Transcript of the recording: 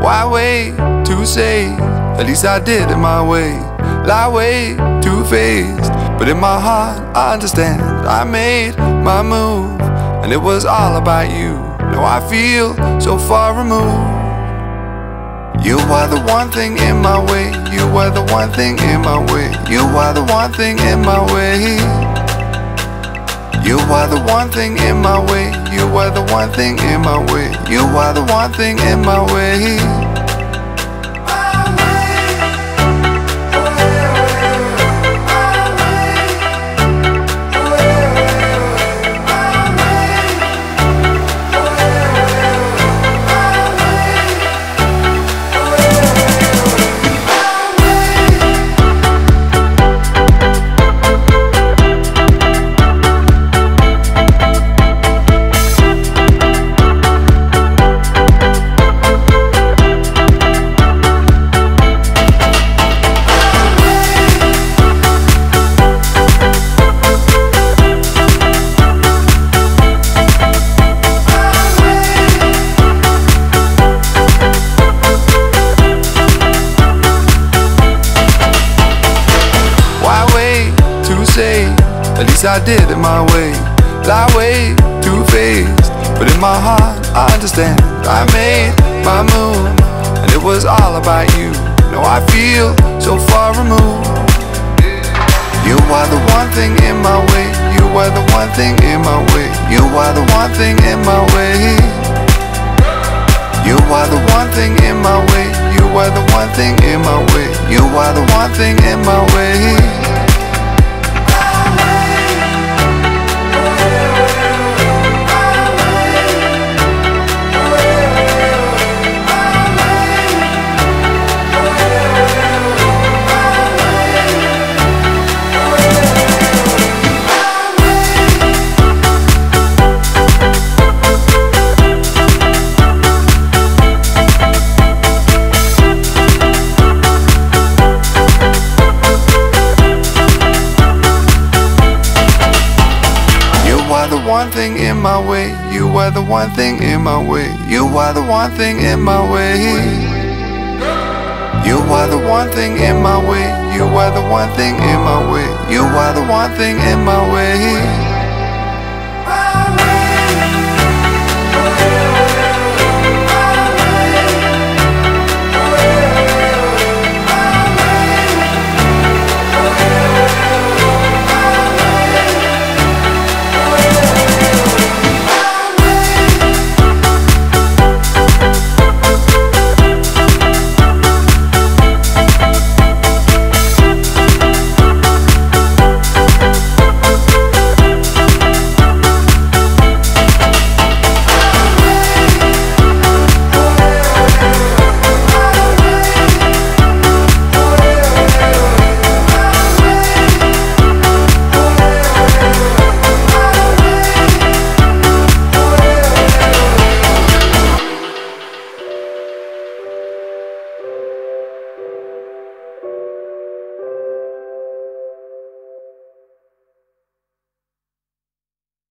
Why wait to say? At least I did it my way. Lie way too faced, but in my heart I understand. I made my move, and it was all about you. Now I feel so far removed. You are the one thing in my way. You are the one thing in my way. You are the one thing in my way. You are the one thing in my way. You are the one thing in my way. You are the one thing in my way. At least I did it my way. Lie way too faced, but in my heart I understand. I made my move, and it was all about you. Now I feel so far removed. You are the one thing in my way. You are the one thing in my way. You are the one thing in my way. You are the one thing in my way. You are the one thing in my way. You are the one thing in my way. You are the one thing in my way. You are the one thing in my way. You are the one thing in my way. You are the one thing in my way. You are the one thing in my way. You are the one thing in my way.